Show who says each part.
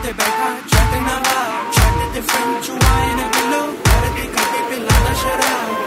Speaker 1: ते बैठा चट ना छट ते फिल्म चुआए ने बिलो कर दी कभी पिलाना शराब